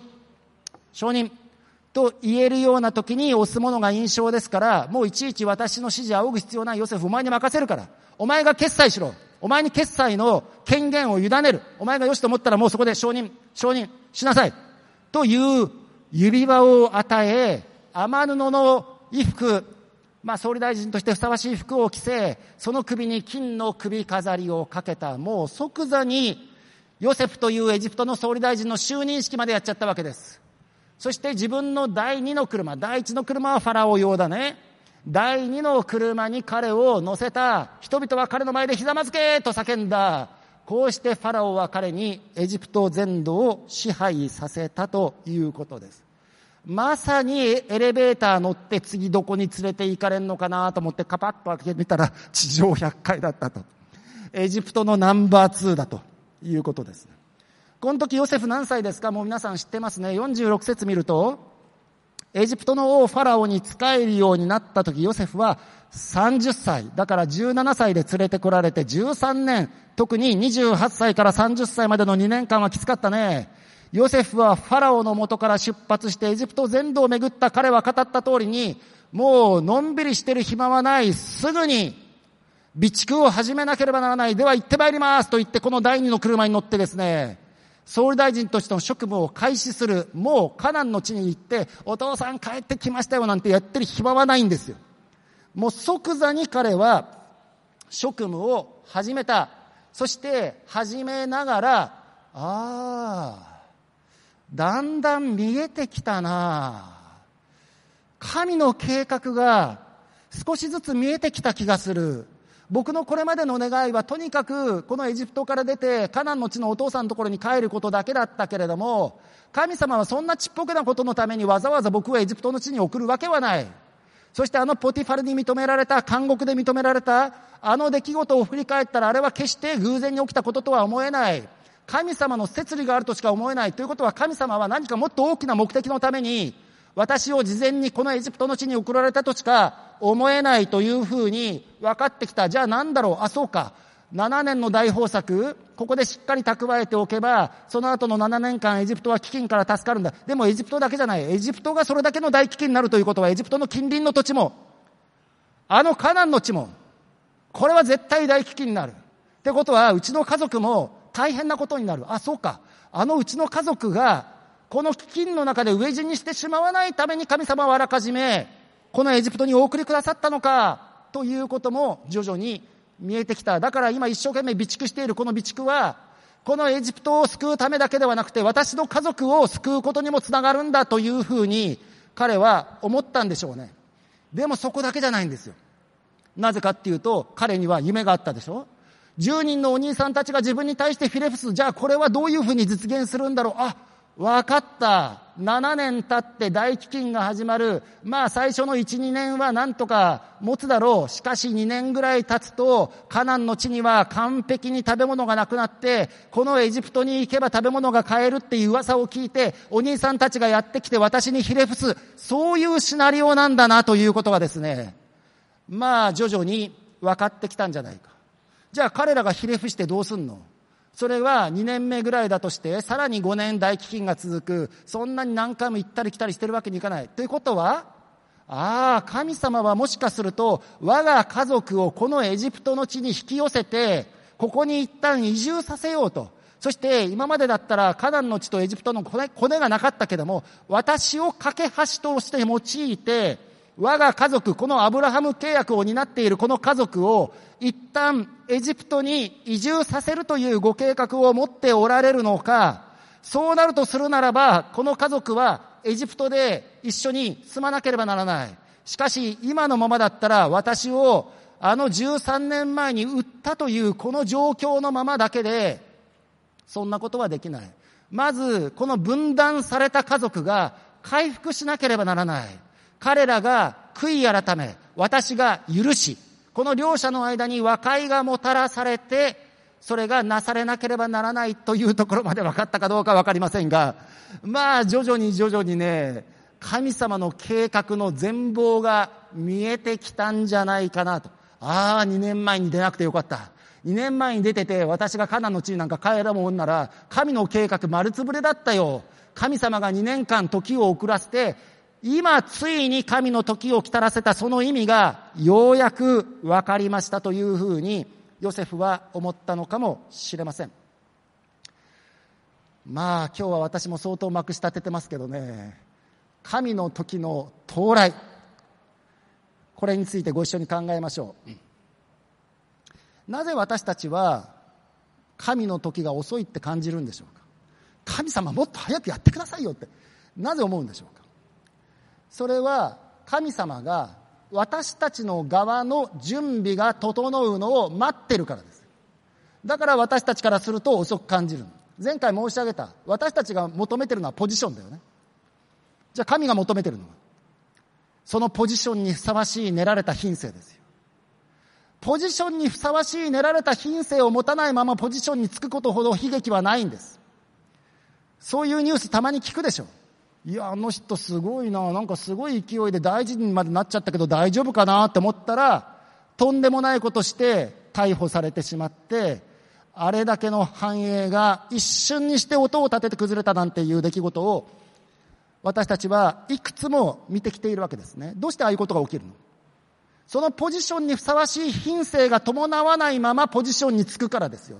と言えるような時に押すものが印象ですから、もういちいち私の指示を仰ぐ必要ない。ヨセフお前に任せるから、お前が決裁しろ。お前に決裁の権限を委ねる。お前がよしと思ったらもうそこで承認しなさいという指輪を与え、雨布の衣服、総理大臣としてふさわしい服を着せ、その首に金の首飾りをかけた。もう即座にヨセフというエジプトの総理大臣の就任式までやっちゃったわけです。そして自分の第2の車、第1の車はファラオ用だね。第2の車に彼を乗せた。人々は彼の前でひざまずけと叫んだ。こうしてファラオは彼にエジプト全土を支配させたということです。まさにエレベーター乗って次どこに連れて行かれるのかなと思ってカパッと開けてみたら地上100階だったと。エジプトのナンバー2だということです。この時ヨセフ何歳ですか？もう皆さん知ってますね。46節見ると、エジプトの王ファラオに仕えるようになった時、ヨセフは30歳。だから17歳で連れてこられて13年、特に28歳から30歳までの2年間はきつかったね。ヨセフはファラオの元から出発してエジプト全土を巡った。彼は語った通りに、もうのんびりしてる暇はない。すぐに備蓄を始めなければならない。では行ってまいりますと言って、この第2の車に乗ってですね、総理大臣としての職務を開始する。もうカナンの地に行って、お父さん帰ってきましたよなんてやってる暇はないんですよ。もう即座に彼は職務を始めた。そして始めながら、だんだん見えてきたな。神の計画が少しずつ見えてきた気がする。僕のこれまでの願いはとにかくこのエジプトから出てカナンの地のお父さんのところに帰ることだけだったけれども、神様はそんなちっぽけなことのためにわざわざ僕をエジプトの地に送るわけはない。そしてポティファルに認められた、監獄で認められた出来事を振り返ったら、あれは決して偶然に起きたこととは思えない。神様の摂理があるとしか思えない。ということは神様は何かもっと大きな目的のために私を事前にこのエジプトの地に送られたとしか思えないというふうに分かってきた。じゃあ何だろう。そうか。7年の大豊作、ここでしっかり蓄えておけば、その後の7年間エジプトは飢饉から助かるんだ。でもエジプトだけじゃない。エジプトがそれだけの大飢饉になるということは、エジプトの近隣の土地も、カナンの地も、これは絶対大飢饉になる。ってことは、うちの家族も大変なことになる。そうか。うちの家族が、この飢饉の中で飢え死にしてしまわないために神様はあらかじめこのエジプトにお送りくださったのかということも徐々に見えてきた。だから今一生懸命備蓄しているこの備蓄は、このエジプトを救うためだけではなくて、私の家族を救うことにもつながるんだというふうに彼は思ったんでしょうね。でもそこだけじゃないんですよ。なぜかっていうと、彼には夢があったでしょ。10人のお兄さんたちが自分に対してフィレフス、じゃあこれはどういうふうに実現するんだろう。わかった。7年経って大飢饉が始まる。最初の 1,2 年はなんとか持つだろう。しかし2年ぐらい経つと、カナンの地には完璧に食べ物がなくなって、このエジプトに行けば食べ物が買えるっていう噂を聞いて、お兄さんたちがやってきて私にひれ伏す。そういうシナリオなんだなということがですね、徐々に分かってきたんじゃないか。じゃあ彼らがひれ伏してどうすんの？それは2年目ぐらいだとして、さらに5年大飢饉が続く。そんなに何回も行ったり来たりしてるわけにいかない。ということは、神様はもしかすると、我が家族をこのエジプトの地に引き寄せて、ここに一旦移住させようと。そして今までだったらカナンの地とエジプトのコネがなかったけども、私を架け橋として用いて、 我が家族、このアブラハム契約を担っているこの家族を一旦エジプトに移住させるというご計画を持っておられるのか、そうなるとするならば、この家族はエジプトで一緒に住まなければならない。しかし今のままだったら私を13年前に売ったというこの状況のままだけでそんなことはできない。まずこの分断された家族が回復しなければならない。彼らが悔い改め、私が許し、この両者の間に和解がもたらされて、それがなされなければならないというところまで分かったかどうか分かりませんが、徐々にね、神様の計画の全貌が見えてきたんじゃないかなと。2年前に出なくてよかった。2年前に出てて私がカナンの地になんか帰らもんなら神の計画丸つぶれだったよ。神様が2年間時を遅らせて、今ついに神の時を来たらせたその意味がようやく分かりましたというふうにヨセフは思ったのかもしれません。今日は私も相当まくし立ててますけどね、神の時の到来、これについてご一緒に考えましょう。なぜ私たちは神の時が遅いって感じるんでしょうか。神様もっと早くやってくださいよってなぜ思うんでしょうか。それは神様が私たちの側の準備が整うのを待ってるからです。だから私たちからすると遅く感じる。前回申し上げた、私たちが求めてるのはポジションだよね。じゃあ神が求めてるのはそのポジションにふさわしい練られた品性ですよ。ポジションにふさわしい練られた品性を持たないままポジションにつくことほど悲劇はないんです。そういうニュースたまに聞くでしょ。いや、あの人すごいな、なんかすごい勢いで大臣にまでなっちゃったけど大丈夫かなって思ったら、とんでもないことして逮捕されてしまって、あれだけの繁栄が一瞬にして音を立てて崩れたなんていう出来事を私たちはいくつも見てきているわけですね。どうしてああいうことが起きるの？そのポジションにふさわしい品性が伴わないままポジションにつくからですよね。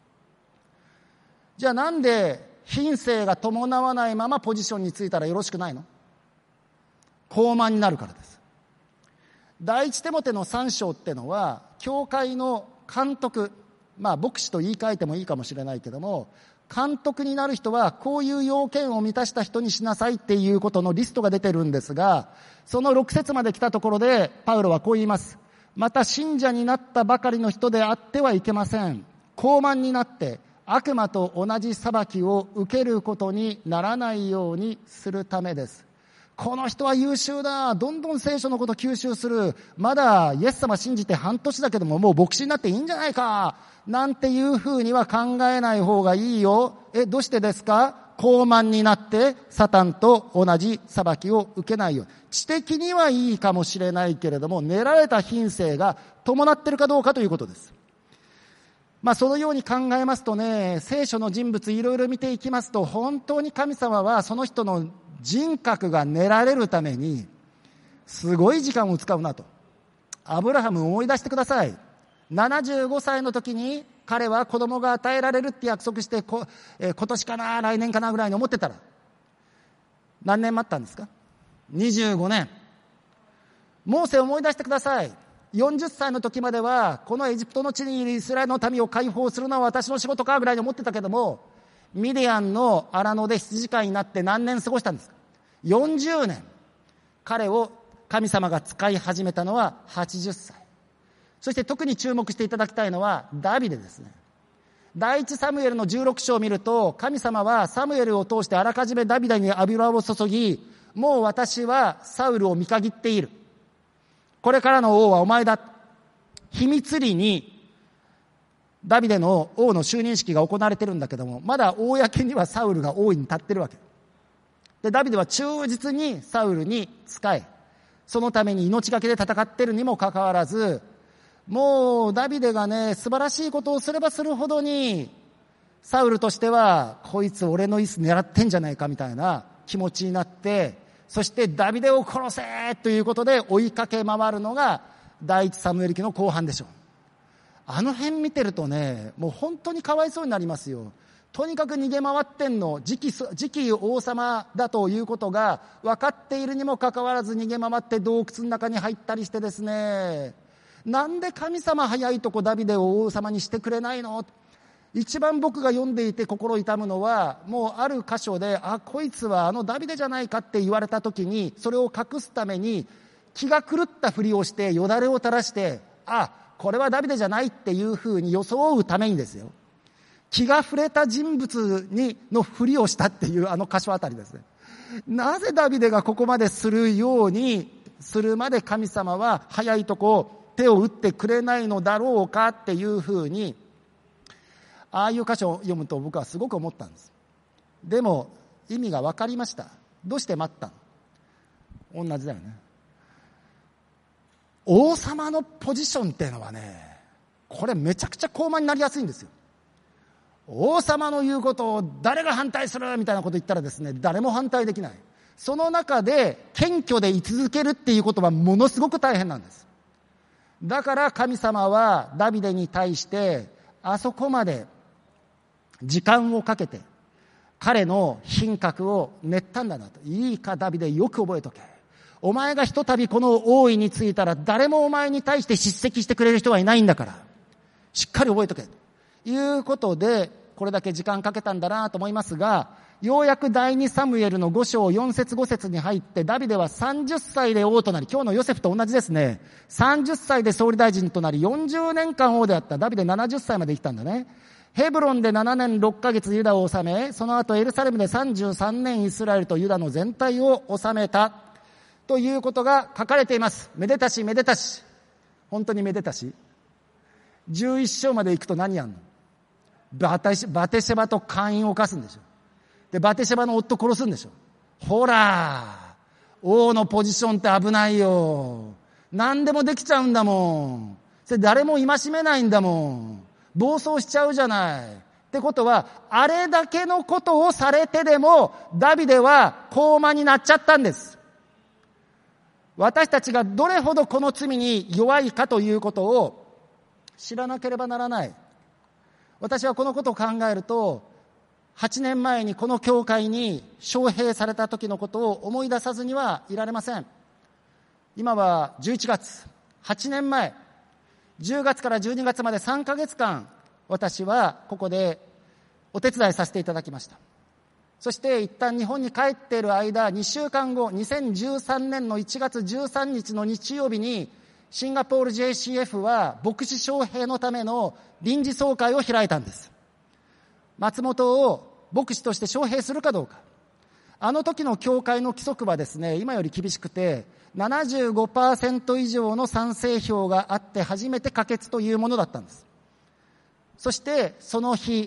じゃあなんで品性が伴わないままポジションについたらよろしくないの？高慢になるからです。第一テモテの3章ってのは教会の監督、牧師と言い換えてもいいかもしれないけども、監督になる人はこういう要件を満たした人にしなさいっていうことのリストが出てるんですが、その6節まで来たところでパウロはこう言います。また信者になったばかりの人であってはいけません。高慢になって悪魔と同じ裁きを受けることにならないようにするためです。この人は優秀だ、どんどん聖書のこと吸収する、まだイエス様信じて半年だけどももう牧師になっていいんじゃないかなんていうふうには考えない方がいいよ。どうしてですか？高慢になってサタンと同じ裁きを受けないように。知的にはいいかもしれないけれども練られた品性が伴っているかどうかということです。そのように考えますとね、聖書の人物いろいろ見ていきますと、本当に神様はその人の人格が練られるためにすごい時間を使うなと。アブラハムを思い出してください。75歳の時に彼は子供が与えられるって約束して、今年かな来年かなぐらいに思ってたら何年待ったんですか？25年。モーセを思い出してください。40歳の時まではこのエジプトの地にいるイスラエルの民を解放するのは私の仕事かぐらいに思ってたけども、ミディアンの荒野で羊飼いになって何年過ごしたんですか？40年。彼を神様が使い始めたのは80歳。そして特に注目していただきたいのはダビデですね。第一サムエルの16章を見ると、神様はサムエルを通してあらかじめダビデに油を注ぎ、もう私はサウルを見限っている、これからの王はお前だ。秘密裏にダビデの王の就任式が行われてるんだけども、まだ公にはサウルが王位に立ってるわけで、ダビデは忠実にサウルに仕え、そのために命がけで戦ってるにもかかわらず、もうダビデがね素晴らしいことをすればするほどにサウルとしてはこいつ俺の椅子狙ってんじゃないかみたいな気持ちになって、そしてダビデを殺せということで追いかけ回るのが第一サムエル記の後半でしょう。あの辺見てるとね、もう本当にかわいそうになりますよ。 とにかく逃げ回ってんの。次期王様だということが分かっているにもかかわらず逃げ回って洞窟の中に入ったりしてですね、なんで神様早いとこダビデを王様にしてくれないの。一番僕が読んでいて心痛むのは、もうある箇所で、こいつはダビデじゃないかって言われた時に、それを隠すために気が狂ったふりをしてよだれを垂らして、これはダビデじゃないっていうふうに装うためにですよ、気が触れた人物のふりをしたっていう箇所あたりですね。なぜダビデがここまでするようにするまで神様は早いとこ手を打ってくれないのだろうかっていうふうに、ああいう箇所を読むと僕はすごく思ったんです。でも意味が分かりました。どうして待ったの？同じだよね。王様のポジションっていうのはね、これめちゃくちゃ高慢になりやすいんですよ。王様の言うことを誰が反対するみたいなこと言ったらですね、誰も反対できない。その中で謙虚で居続けるっていうことはものすごく大変なんです。だから神様はダビデに対してあそこまで時間をかけて彼の品格を練ったんだなと。いいかダビデ、よく覚えとけ。お前がひとたびこの王位についたら誰もお前に対して叱責してくれる人はいないんだから、しっかり覚えとけということで、これだけ時間かけたんだなと思いますが、ようやく第2サムエルの5章4節5節に入って、ダビデは30歳で王となり、今日のヨセフと同じですね、30歳で総理大臣となり40年間王であった。ダビデ70歳まで生きたんだね。ヘブロンで7年6ヶ月ユダを治め、その後エルサレムで33年イスラエルとユダの全体を治めたということが書かれています。めでたしめでたし。本当にめでたし。11章まで行くと何やんの？バテシェバと姦淫を犯すんでしょ。でバテシェバの夫殺すんでしょ。ほら、王のポジションって危ないよ。何でもできちゃうんだもん。それ誰も戒めないんだもん。暴走しちゃうじゃない。ってことは、あれだけのことをされてでもダビデは高慢になっちゃったんです。私たちがどれほどこの罪に弱いかということを知らなければならない。私はこのことを考えると、8年前にこの教会に招聘された時のことを思い出さずにはいられません。今は11月、8年前、10月から12月まで3ヶ月間、私はここでお手伝いさせていただきました。そして一旦日本に帰っている間、2週間後、2013年の1月13日の日曜日に、シンガポール JCF は牧師招聘のための臨時総会を開いたんです。松本を牧師として招聘するかどうか。あの時の教会の規則はですね、今より厳しくて、75% 以上の賛成票があって初めて可決というものだったんです。そしてその日、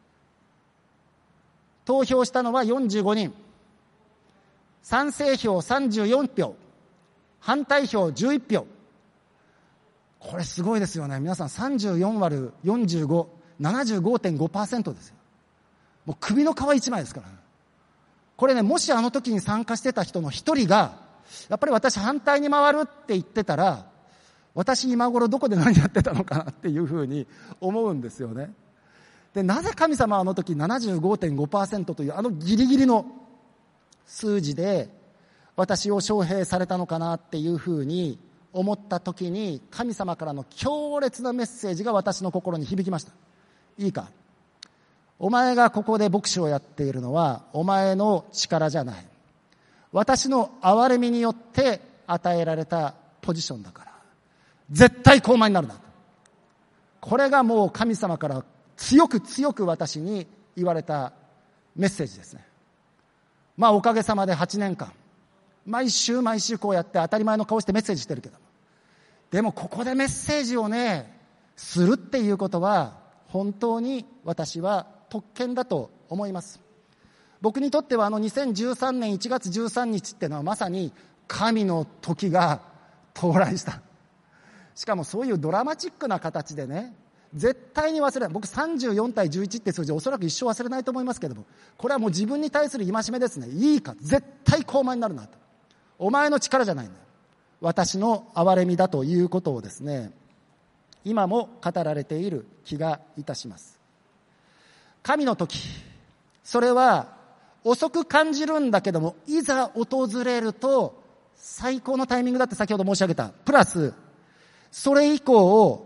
投票したのは45人。賛成票34票。反対票11票。これすごいですよね。皆さん34割る45、75.5% ですよ。もう首の皮一枚ですから。これね、もしあの時に参加してた人の一人が、やっぱり私反対に回るって言ってたら、私今頃どこで何やってたのかなっていうふうに思うんですよね。で、なぜ神様はあの時 75.5% というあのギリギリの数字で私を招聘されたのかなっていうふうに思った時に、神様からの強烈なメッセージが私の心に響きました。いいか、お前がここで牧師をやっているのはお前の力じゃない。私の憐れみによって与えられたポジションだから、絶対高慢になるな。これがもう神様から強く強く私に言われたメッセージですね。まあおかげさまで8年間、毎週毎週こうやって当たり前の顔してメッセージしてるけど、でもここでメッセージをね、するっていうことは本当に私は特権だと思います。僕にとっては2013年1月13日っていうのはまさに神の時が到来した。しかもそういうドラマチックな形でね、絶対に忘れない。僕34対11って数字おそらく一生忘れないと思いますけれども、これはもう自分に対する戒めですね。いいか、絶対高慢になるなと。お前の力じゃないんだよ、私の憐れみだということをですね、今も語られている気がいたします。 神の時、それは遅く感じるんだけども、いざ訪れると最高のタイミングだって先ほど申し上げた。プラス、それ以降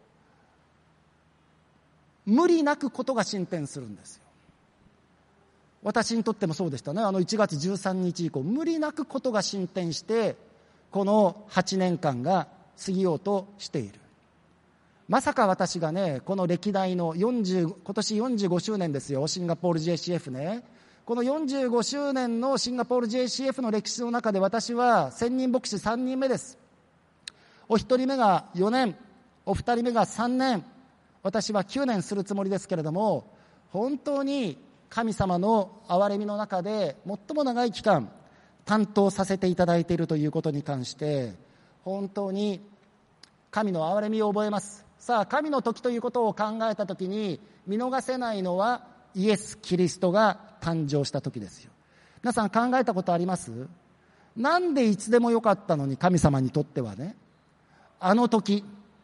無理なくことが進展するんですよ。私にとってもそうでしたね。1月13日以降、無理なくことが進展して、この8年間が過ぎようとしている。まさか私がね、この歴代の今年45周年ですよ、シンガポール JCF ね。この45周年のシンガポール JCF の歴史の中で、私は1000人牧師3人目です。お一人目が4年、お二人目が3年、私は9年するつもりですけれども、本当に神様の憐れみの中で最も長い期間担当させていただいているということに関して、本当に神の憐れみを覚えます。さあ、神の時ということを考えたときに見逃せないのは、イエス・キリストが誕生した時ですよ。皆さん考えたことあります？なんでいつでもよかったのに、神様にとってはね、あの時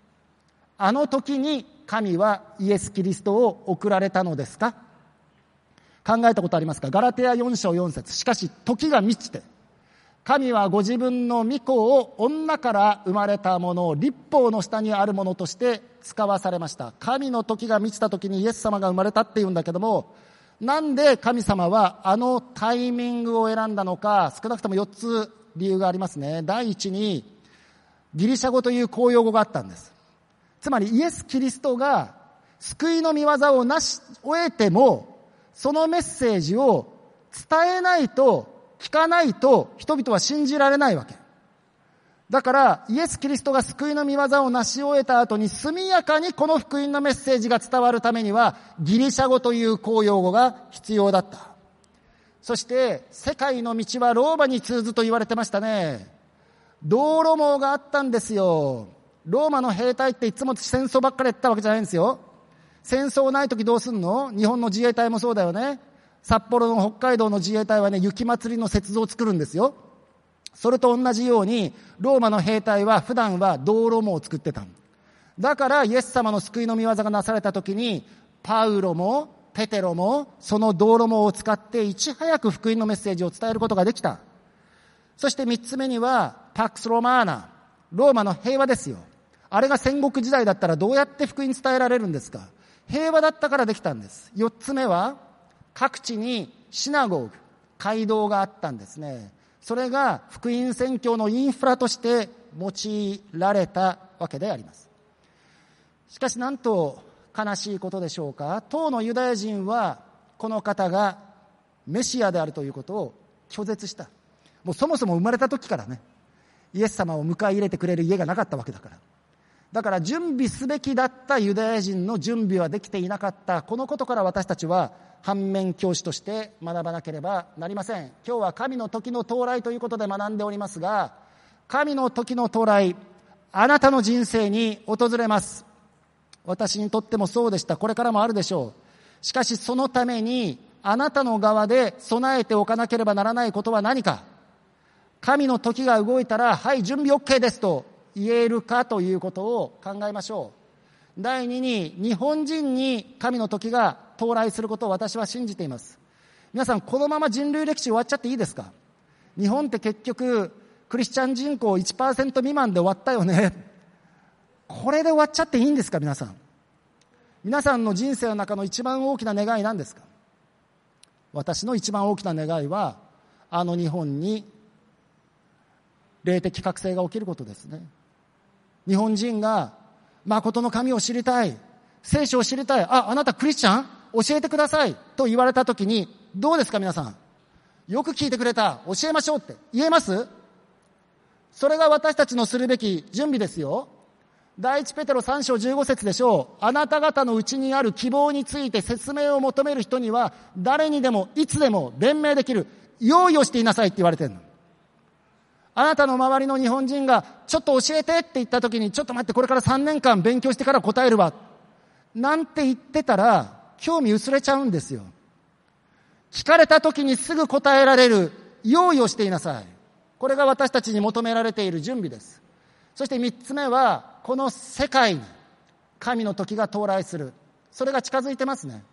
に神はイエス・キリストを送られたのですか？考えたことありますか？ガラテヤ4章4節。しかし時が満ちて、神はご自分の御子を女から生まれたものを律法の下にあるものとして使わされました。神の時が満ちた時にイエス様が生まれたっていうんだけども、なんで神様はあのタイミングを選んだのか、少なくとも4つ理由がありますね。第一に、ギリシャ語という公用語があったんです。つまりイエス・キリストが救いの御業を成し終えても、そのメッセージを伝えないと、聞かないと人々は信じられないわけ。だからイエス・キリストが救いの御業を成し終えた後に、速やかにこの福音のメッセージが伝わるためには、ギリシャ語という公用語が必要だった。そして世界の道はローマに通ずと言われてましたね。道路網があったんですよ。ローマの兵隊っていつも戦争ばっかりやったわけじゃないんですよ。戦争ない時どうすんの？日本の自衛隊もそうだよね。札幌の北海道の自衛隊はね、雪祭りの雪像を作るんですよ。それと同じように、ローマの兵隊は普段は道路網を作ってた。だからイエス様の救いの御業がなされた時に、パウロもペテロもその道路網を使っていち早く福音のメッセージを伝えることができた。そして3つ目には、パクスロマーナ、ローマの平和ですよ。あれが戦国時代だったらどうやって福音伝えられるんですか？平和だったからできたんです。4つ目は、各地にシナゴーグ、街道があったんですね。それが福音宣教のインフラとして用いられたわけであります。しかしなんと悲しいことでしょうか。当のユダヤ人はこの方がメシアであるということを拒絶した。もうそもそも生まれた時からね、イエス様を迎え入れてくれる家がなかったわけだから。だから準備すべきだったユダヤ人の準備はできていなかった。このことから私たちは反面教師として学ばなければなりません。今日は神の時の到来ということで学んでおりますが、神の時の到来、あなたの人生に訪れます。私にとってもそうでした。これからもあるでしょう。しかしそのためにあなたの側で備えておかなければならないことは何か。神の時が動いたら、はい、準備 OK ですと言えるかということを考えましょう。第2に、日本人に神の時が到来することを私は信じています。皆さん、このまま人類歴史終わっちゃっていいですか？日本って結局クリスチャン人口 1% 未満で終わったよね。これで終わっちゃっていいんですか？皆さん、皆さんの人生の中の一番大きな願いなんですか？私の一番大きな願いは、あの日本に霊的覚醒が起きることですね。日本人が誠の神を知りたい、聖書を知りたい、あなたクリスチャン？教えてくださいと言われたときに、どうですか皆さん？よく聞いてくれた、教えましょうって言えます？それが私たちのするべき準備ですよ。第一ペテロ3章15節でしょう。あなた方のうちにある希望について説明を求める人には、誰にでもいつでも弁明できる用意をしていなさいって言われてるの。あなたの周りの日本人がちょっと教えてって言ったときに、ちょっと待って、これから3年間勉強してから答えるわなんて言ってたら興味薄れちゃうんですよ。聞かれたときにすぐ答えられる用意をしていなさい。これが私たちに求められている準備です。そして3つ目は、この世界に神の時が到来する。それが近づいてますね。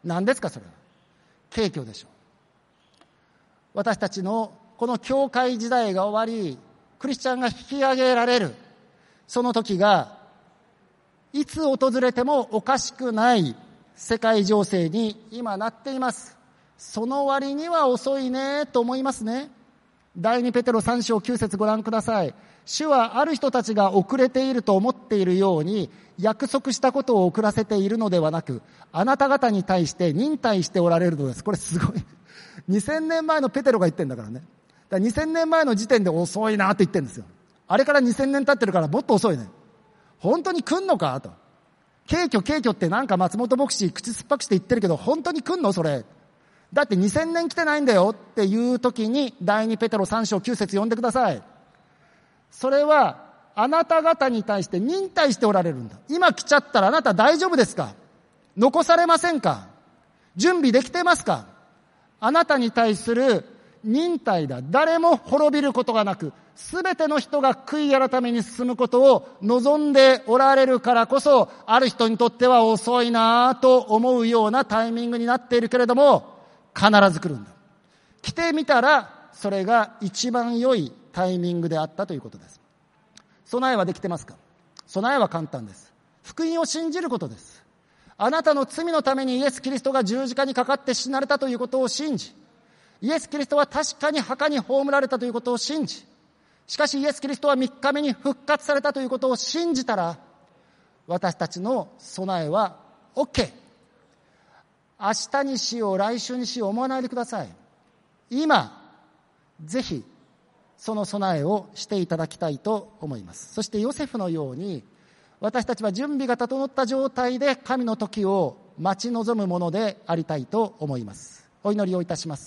何ですかそれは。景挙でしょう。私たちのこの教会時代が終わり、クリスチャンが引き上げられる、その時がいつ訪れてもおかしくない世界情勢に今なっています。その割には遅いねと思いますね。第2ペテロ3章9節ご覧ください。主はある人たちが遅れていると思っているように、約束したことを遅らせているのではなく、あなた方に対して忍耐しておられるのです。これすごい。2000年前のペテロが言ってんだからね。だから2000年前の時点で遅いなって言ってるんですよ。あれから2000年経ってるからもっと遅いね。本当に来んのかと。景挙ってなんか松本牧師口酸っぱくして言ってるけど、本当に来んのそれ。だって2000年来てないんだよっていう時に第2ペテロ3章9節読んでください。それはあなた方に対して忍耐しておられるんだ。今来ちゃったらあなた大丈夫ですか？残されませんか？準備できてますか？あなたに対する忍耐だ。誰も滅びることがなく、すべての人が悔い改めに進むことを望んでおられるからこそ、ある人にとっては遅いなと思うようなタイミングになっているけれども、必ず来るんだ。来てみたら、それが一番良いタイミングであったということです。備えはできてますか？備えは簡単です。福音を信じることです。あなたの罪のためにイエス・キリストが十字架にかかって死なれたということを信じ、イエス・キリストは確かに墓に葬られたということを信じ、しかしイエス・キリストは3日目に復活されたということを信じたら、私たちの備えは OK。明日にしよう、来週にしよう思わないでください。今、ぜひその備えをしていただきたいと思います。そしてヨセフのように、私たちは準備が整った状態で神の時を待ち望むものでありたいと思います。お祈りをいたします。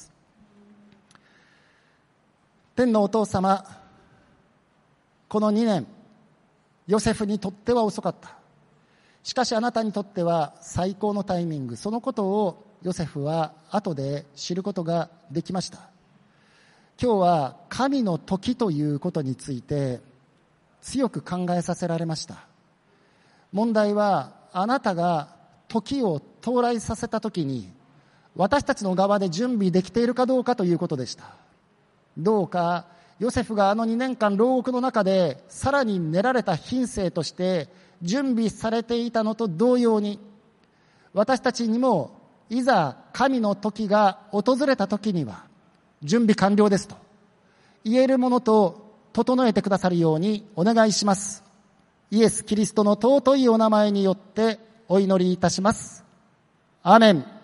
天のお父様、この2年、ヨセフにとっては遅かった。しかしあなたにとっては最高のタイミング、そのことをヨセフは後で知ることができました。今日は神の時ということについて強く考えさせられました。問題はあなたが時を到来させたときに私たちの側で準備できているかどうかということでした。どうかヨセフがあの2年間牢獄の中でさらに練られた品性として準備されていたのと同様に、私たちにもいざ神の時が訪れた時には準備完了ですと言えるものと整えてくださるようにお願いします。イエス・キリストの尊いお名前によってお祈りいたします。アーメン。